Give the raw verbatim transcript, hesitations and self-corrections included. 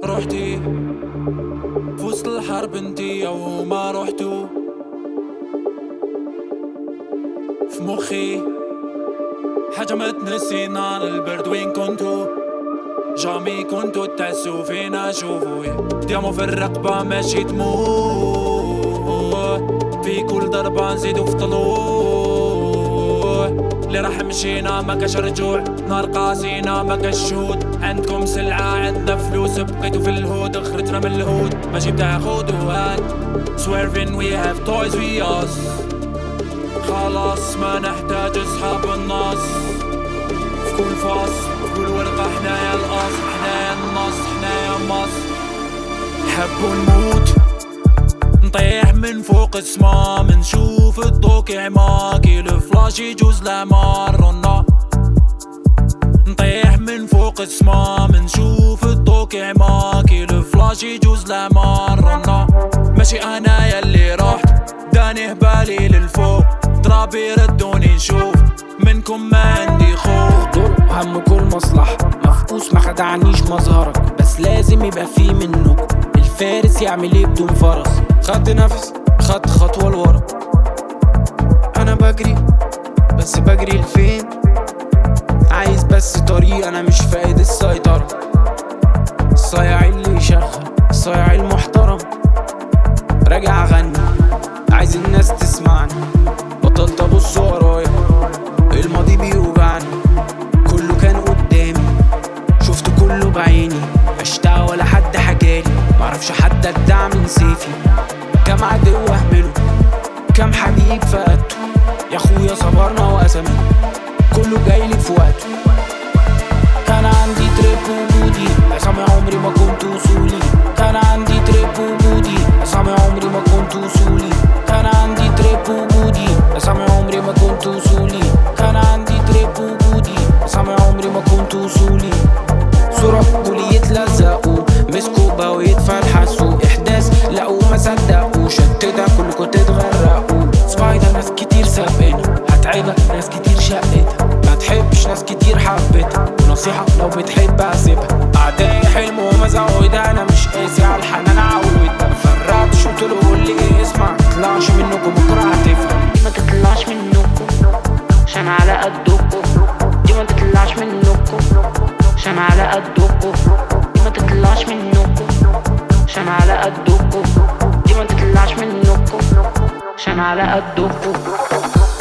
روحتي في وسط الحرب انتي او ما روحتو في مخي حاجة ما تنسينا عن البرد. وين كنتو؟ جامي كنتو تحسو فينا شوفو ديامو في الرقبة ماشي تموت في كل ضربة نزيدو في طلوع اللي راح مشينا ما كاش رجوع نار قاسينا ما كاش شهود عندكم سلعة عندنا فلوس بقيتو في الهود خرجنا من الهود ماشي بتاع خود وهات swerving we have toys we us خلاص ما نحتاج اصحاب الناس في كل فاس في كل ورقة حنايا القص حنايا النص حنايا مصر نحبو نموت نطيح من فوق السما منشوف الضو كيعمى كي الفلاش يجوز لعمارنا نطيح من فوق السما منشوف الضو كيعمى كي الفلاش يجوز لعمارنا ماشي انا يلي رحت داني بالي للفوق ترابي ردوني نشوف منكم ما عندي خوف دول هم كل مصلحة مفقوس ما خدعنيش مظهرك بس لازم يبقى فيه منكم الفارس يعمل ايه بدون فرس خدت نفس خدت خطوة لورا انا بجري بس بجري لفين عايز بس طريق انا مش فايد السيطرة الصياع اللي يشغل الصياع المحترم راجع اغني عايز الناس تسمعني بطلت ابص ورايا الماضي بيوجعني كله كان قدامي شفت كله بعيني عشتها ولا حد حكالي معرفش حد ابدع من سيفي كم عدو اهمله كم حبيب فقدته يا اخويا صبرنا وقسمي كله جايلي في وقته كان عندي تريب وجودي اسامي عمري ما كنت وصولي كان عندي تريب وجودي اسامي عمري ما كنت وصولي كان عندي تريب وجودي اسامي عمري ما كنت وصولي كان عندي تريب وجودي اسامي عمري ما كنت وصولي صورة كل يتلزقوا مسكوا بقوا يتفلحسوا احداث لقوا ما صدقوا شتتها كلكوا تتغرقوا سبايدر ناس كتير سابقنا هتعبك ناس كتير شقتها ما تحبش ناس كتير حبتها ونصيحة لو بتحب سيبها اعدائي حلموا وما زودها انا مش قاسي على الحنان عودها مفرقتش قلتله قولي اسمع متطلعش منكم بكرة هتفهم دي ما تطلعش منكم عشان على قدكم دي ما تطلعش منكم عشان على قدكم دي ما تطلعش منكم عشان على قدكم دي ما تطلعش منكم عشان على قدكم